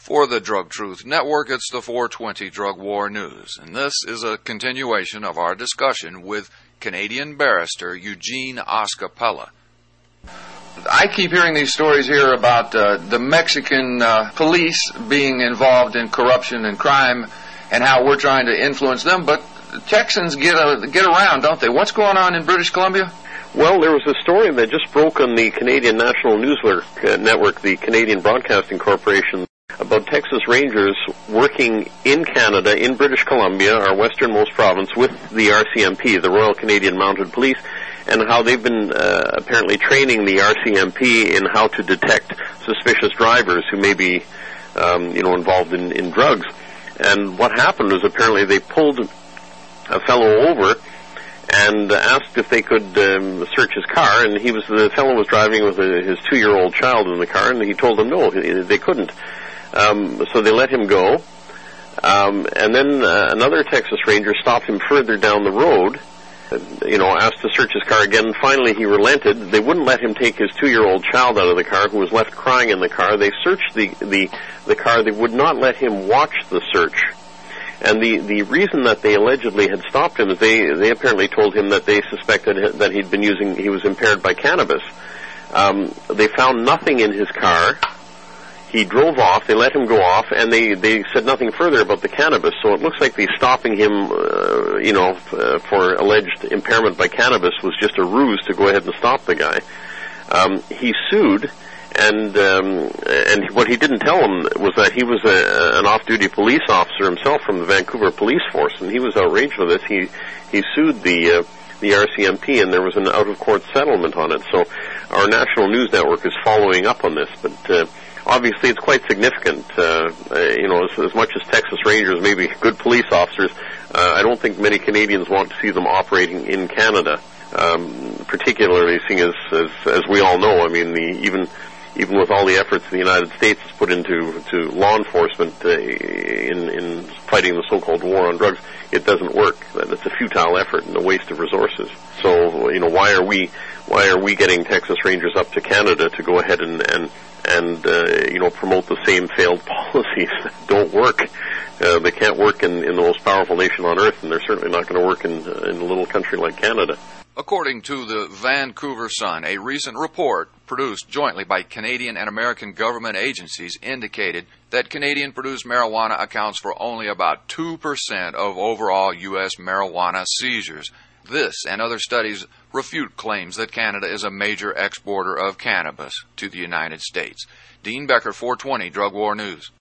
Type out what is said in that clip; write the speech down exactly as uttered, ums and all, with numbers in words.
For the Drug Truth Network, it's the four twenty Drug War News, and this is a continuation of our discussion with Canadian barrister Eugene Oscapella. I keep hearing these stories here about uh, the Mexican uh, police being involved in corruption and crime and how we're trying to influence them, but Texans get a, get around, don't they? What's going on in British Columbia? Well, there was a story that just broke on the Canadian National News uh, Network, the Canadian Broadcasting Corporation, about Texas Rangers working in Canada, in British Columbia, our westernmost province, with the R C M P, the Royal Canadian Mounted Police, and how they've been uh, apparently training the R C M P in how to detect suspicious drivers who may be, um, you know, involved in, in drugs. And what happened was apparently they pulled a fellow over and asked if they could um, search his car, and he was the fellow was driving with a, his two-year-old child in the car, and he told them no, they couldn't. Um, so they let him go, um, and then uh, another Texas Ranger stopped him further down the road, you know, asked to search his car again, and finally he relented. They wouldn't let him take his two-year-old child out of the car, who was left crying in the car. They searched the, the, the car. They would not let him watch the search. And the, the reason that they allegedly had stopped him is they, they apparently told him that they suspected that he'd been using, he was impaired by cannabis. Um, they found nothing in his car. He drove off, they let him go off, and they, they said nothing further about the cannabis, so it looks like the stopping him, uh, you know, uh, for alleged impairment by cannabis was just a ruse to go ahead and stop the guy. Um, he sued, and um, and what he didn't tell him was that he was a, an off-duty police officer himself from the Vancouver Police Force, and he was outraged with this. He, he sued the... Uh, the R C M P, and there was an out-of-court settlement on it. So our national news network is following up on this, but uh, obviously it's quite significant. Uh, uh, you know, as, as much as Texas Rangers may be good police officers, uh, I don't think many Canadians want to see them operating in Canada, um, particularly seeing as, as, as we all know, I mean, the, even even with all the efforts the United States has put into to law enforcement uh, in, in fighting the so-called war on drugs, it doesn't work. It's a futile effort and a waste of resources. So, you know, why are we why are we getting Texas Rangers up to Canada to go ahead and and and uh, you know, promote the same failed policies that don't work? Uh, they can't work in, in the most powerful nation on earth, and they're certainly not going to work in uh, in a little country like Canada. According to the Vancouver Sun, a recent report produced jointly by Canadian and American government agencies indicated that Canadian-produced marijuana accounts for only about two percent of overall U S marijuana seizures. This and other studies refute claims that Canada is a major exporter of cannabis to the United States. Dean Becker, four twenty Drug War News.